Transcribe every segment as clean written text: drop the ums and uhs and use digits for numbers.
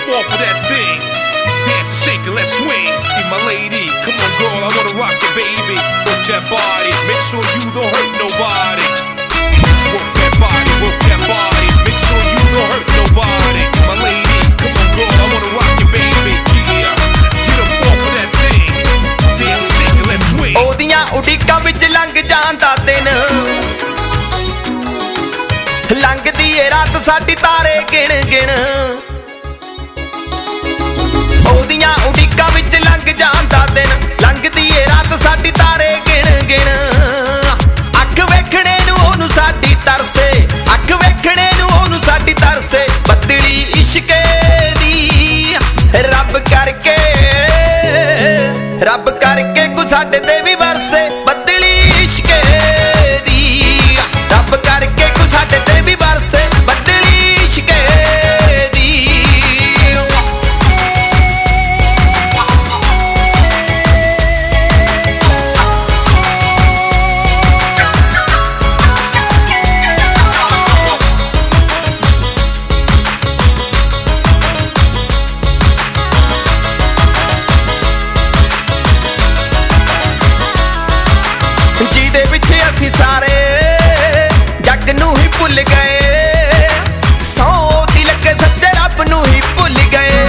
fall for that thing. Dance and shake and let's swing. Be my lady, come on girl, I wanna rock you, baby. Work that body, make sure you don't hurt nobody. Work that body, make sure you don't hurt nobody. My lady, come on girl, I wanna rock you, baby. Yeah, you don't fall for that thing. Dance and shake and let's swing. ਉਹਦੀਆਂ ਉਡੀਕਾਂ ਵਿੱਚ ਲੰਘ ਜਾਂਦਾ ਦਿਨ, ਲੰਘਦੀ ਏ ਰਾਤ ਸਾਡੀ ਤਾਰੇ ਗਿਣ ਗਿਣ। ਉਹਦੀਆਂ ਉਡੀਕਾਂ ਵਿੱਚ ਲੰਘ ਜਾਂਦਾ ਦਿਨ, ਲੰਘਦੀ ਏ ਰਾਤ ਸਾਡੀ ਤਾਰੇ ਗਿਣ ਗਿਣ। ਅੱਖ ਵੇਖਣੇ ਨੂੰ ਉਹਨੂੰ ਸਾਡੀ ਤਰਸੇ, ਅੱਖ ਵੇਖਣੇ ਨੂੰ ਉਹਨੂੰ ਸਾਡੀ ਤਰਸੇ। ਬੱਦਲੀ ਇਸ਼ਕੇ ਦੀ ਰੱਬ ਕਰਕੇ ਕੋ ਸਾਡੇ ਤੇ ਵੀ ਵਰਸੇ। ਬੱਦਲੀ ਇਸ਼ਕੇ ਦੀ ਰੱਬ ਕਰਕੇ ਕੋ ਸਾਡੇ ਤੇ ਵੀ ਵਰਸੇ। ਬੱਦਲੀ ਇਸ਼ਕੇ ਦੀ। ਜਿਹਦੇ ਪਿੱਛੇ ਅਸੀਂ ਸਾਰੇ ਜੱਗ ਨੂੰ ਹੀ ਭੁੱਲ ਗਏ, ਸੌ ਦੀ ਲੱਗੇ ਸੱਚੇ ਰੱਬ ਨੂੰ ਹੀ ਭੁੱਲ ਗਏ।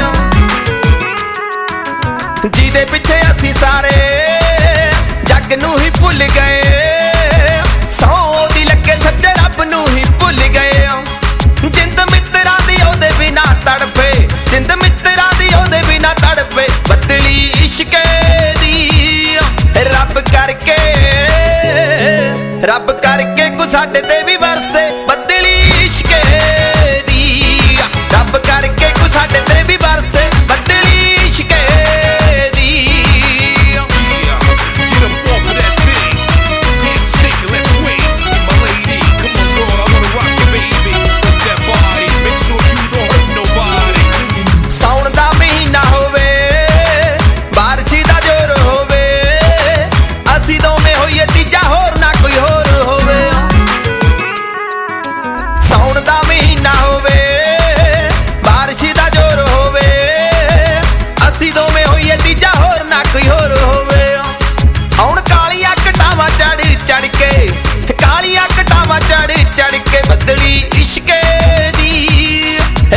ਜਿਹਦੇ ਪਿੱਛੇ ਅਸੀਂ ਸਾਰੇ ਜੱਗ ਨੂੰ ਹੀ ਭੁੱਲ ਗਏ, ਸੌ ਦੀ ਲੱਗੇ ਸੱਚੇ ਰੱਬ ਨੂੰ ਹੀ ਭੁੱਲ ਗਏ। ਜਿੰਦ ਮਿੱਤਰਾਂ ਦੀ ਉਹਦੇ ਬਿਨਾ ਤੜਫੇ, ਜਿੰਦ ਮਿੱਤਰਾਂ ਦੀ ਉਹਦੇ ਬਿਨਾ ਤੜਫੇ। ਬੱਦਲੀ ਇਸ਼ਕੇ ਦੀ ਰੱਬ ਕਰਕੇ ਕੋ ਸਾਡੇ ਤੇ ਵੀ ਵਰਸੇ। ਬੱਦਲੀ ਇਸ਼ਕੇ ਦੀ ਰੱਬ ਕਰਕੇ ਕੋ ਸਾਡੇ ਤੇ ਵੀ ਵਰਸੇ। ਬੱਦਲੀ ਇਸ਼ਕੇ ਦੀ। ਸਾਉਣ ਦਾ ਮਹੀਨਾ ਹੋਵੇ, ਬਾਰਿਸ਼ ਦਾ ਜ਼ੋਰ ਹੋਵੇ, ਅਸੀਂ ਦੋਵੇਂ ਹੋਈਏ ਤੀਜਾ ਹੋਰ ਨਾ ਕੋਈ ਹੋਰ ਹੋਵੇ। ਸਾਉਣ ਦਾ ਮਹੀਨਾ ਹੋਵੇ, ਬਾਰਿਸ਼ ਦਾ ਜ਼ੋਰ ਹੋਵੇ, ਅਸੀਂ ਦੋਵੇਂ ਹੋਈਏ ਤੀਜਾ ਹੋਰ ਨਾ ਕੋਈ ਹੋਰ ਹੋਵੇ। ਹੁਣ ਕਾਲੀਆਂ ਘਟਾਵਾਂ ਚੜ ਚੜ ਕੇ, ਕਾਲੀਆਂ ਘਟਾਵਾਂ ਚੜ ਚੜ ਕੇ। ਬੱਦਲੀ ਇਸ਼ਕੇ ਦੀ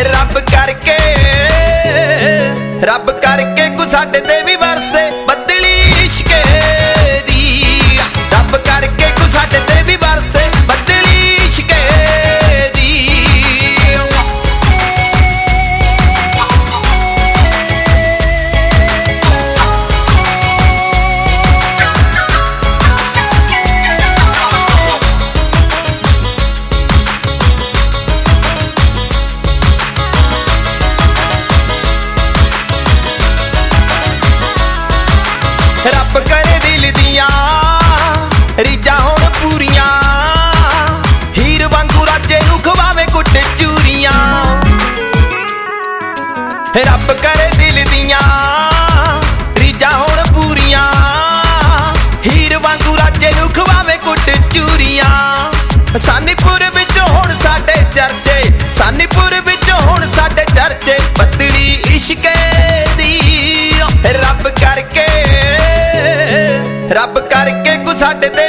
ਰੱਬ ਕਰਕੇ ਕੋ ਸਾਡੇ ਤੇ ਵੀ ਵਰਸੇ। ਬੱਦਲੀ ਇਸ਼ਕੇ ਦੀ ਰੱਬ ਕਰਕੇ ਕੋ ਸਾਡੇ ਤੇ ਵੀ ਵਰਸੇ। ਬੱਦਲੀ ਇਸ਼ਕੇ ਦੀ। ਰੱਬ ਕਰੇ ਦਿਲ ਦੀਆਂ ਰੀਝਾਂ ਹੋਣ ਪੂਰੀਆਂ, ਹੀਰ ਵਾਂਗੂ ਰਾਜੇ ਨੂੰ ਖਵਾਵੇ ਕੁੱਟ ਚੂਰੀਆਂ। ਰੱਬ ਕਰੇ ਦਿਲ ਦੀਆਂ ਰੀਝਾਂ ਹੋਣ ਪੂਰੀਆਂ, ਹੀਰ ਵਾਂਗੂ ਰਾਜੇ ਨੂੰ ਖਵਾਵੇ ਕੁੱਟ ਚੂਰੀਆਂ। ਸਾਨੀਪੁਰ ਵਿੱਚ ਹੁਣ ਸਾਡੇ ਚਰਚੇ, ਸਾਨੀਪੁਰ ਵਿੱਚ ਹੁਣ ਸਾਡੇ ਚਰਚੇ। ਬੱਦਲੀ ਇਸ਼ਕੇ ਦੀ ਰੱਬ ਕਰਕੇ ਕੋ ਸਾਡੇ ਤੇ